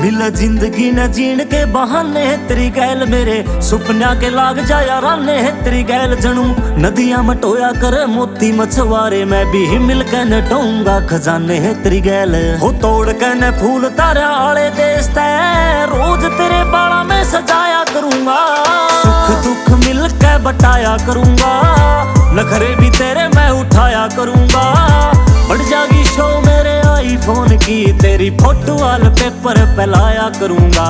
मिले जिंदगी न जीण के बहाने तेरी गैल मेरे सुपना के लाग जाया राने तेरी गैल जनू नदियां मटोया करे मोती मछुआरे मैं भी मिल के नटूंगा खजाने तेरी गैल हो तोड़ के न फूल तारे आले देश रोज तेरे बाला में सजाया करूंगा सुख दुख मिल के बटाया करूंगा नखरे भी तेरे मैं उठाया करूंगा बढ़ जागी शो मेरे आईफोन की तेरी फोटो वाल पेपर पे लाया करूंगा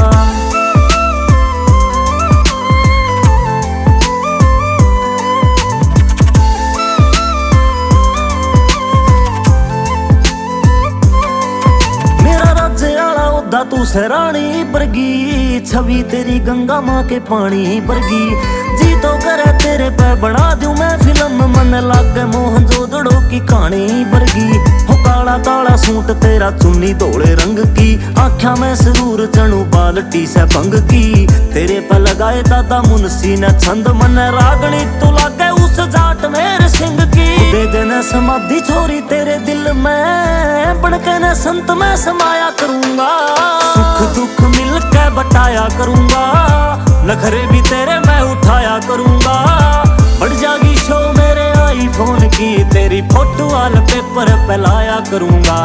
मेरा राज्य आला ओदा तू सराणी बरगी छवि तेरी गंगा माँ के पानी बरगी जी तो करे तेरे पे बना दूं मैं फिल्म मन लागे मोहनजोदड़ो की कहानी बरगी हो काला काला सूट तेरा चुन्नी धोले रंग की आँखा में सरूर चणू बाल्टी से भंग की तेरे पे लगाए दादा मुंशी ने छंद मन रागनी तू लागे उस जाट मेरे सिंह की दे देना समाधि छोरी तेरे दिल में बड़के न संत में समाया करूंगा सुख दुख मिल के बटाया करूंगा नखरे भी तेरे मैं उठाया करूंगा बढ़ जागी शो मेरे आईफोन की तेरी फोटो वाल पेपर पे लाया करूंगा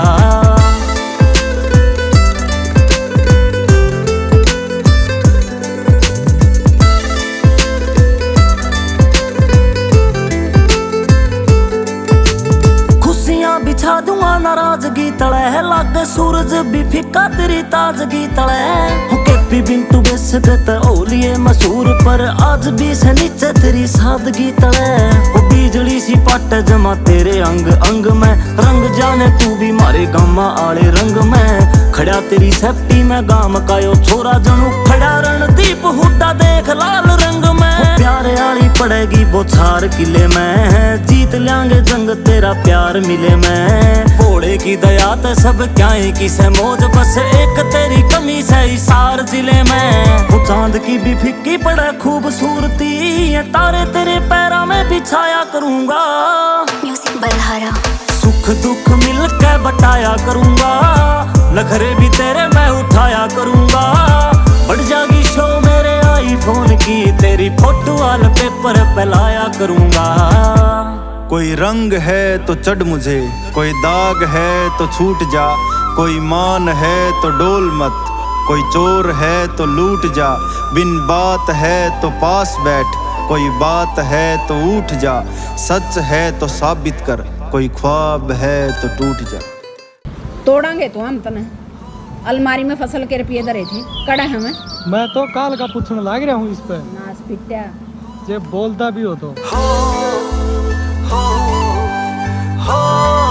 बिछा दूंगा नाराजगी तले लागे सूरज भी फिका तेरी ताजगी तले केपी बिंटू बेसगत ओलिए मशहूर पर आज भी से नीचे तेरी सादगी तले वो बिजली सी पट जमा तेरे अंग अंग में रंग जाने तू भी मारे गामा आले रंग में खड़ा तेरी सेफ्टी में गाम कायो छोरा जनू खड़ा रणदीप हुड्डा देख लाल रंग में प्यारे आली पड़ेगी बोछार किले में जीत लेंगे जंग तेरा प्यार मिले में भोले की दया ते सब क्या की से मौज बस एक तेरी कमी से हिसार जिले में वो चांद की भी फिक्की पड़े खूबसूरती ये तारे तेरे पैरा में बिछाया करूंगा म्यूजिक बलहारा सुख दुख मिल के बटाया करूंगा नखरे भी तेरे मैं उठाया करूंगा बढ़ जागी शो मेरे आईफोन की तेरी फोटो वाल पेपर पे लाया करूंगा कोई रंग है तो चढ़ मुझे कोई दाग है तो छूट जा कोई मान है तो डोल मत कोई चोर है तो लूट जा बिन बात है तो पास बैठ कोई बात है तो उठ जा सच है तो साबित कर कोई ख्वाब है तो टूट जा तोड़ांगे तो हम तने अलमारी में फसल के रुपये धरे थे कड़ा हमें मैं तो काल का पूछने लग रहा हूँ इस पे नास पिट्या जे बोलता भी हो तो हो